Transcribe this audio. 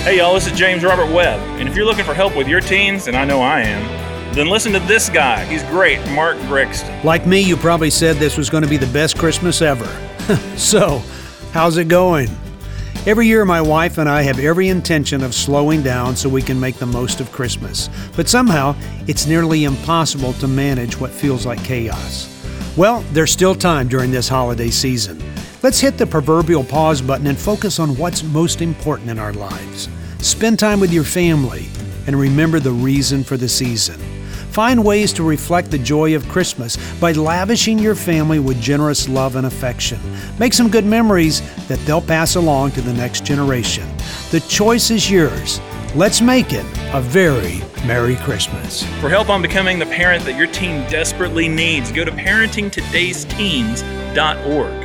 Hey y'all, this is James Robert Webb, and if you're looking for help with your teens, and I know I am, then listen to this guy. He's great, Mark Brixton. Like me, you probably said this was going to be the best Christmas ever. So, how's it going? Every year, my wife and I have every intention of slowing down so we can make the most of Christmas. But somehow, it's nearly impossible to manage what feels like chaos. Well, there's still time during this holiday season. Let's hit the proverbial pause button and focus on what's most important in our lives. Spend time with your family and remember the reason for the season. Find ways to reflect the joy of Christmas by lavishing your family with generous love and affection. Make some good memories that they'll pass along to the next generation. The choice is yours. Let's make it a very Merry Christmas. For help on becoming the parent that your teen desperately needs, go to parentingtodaysteens.org.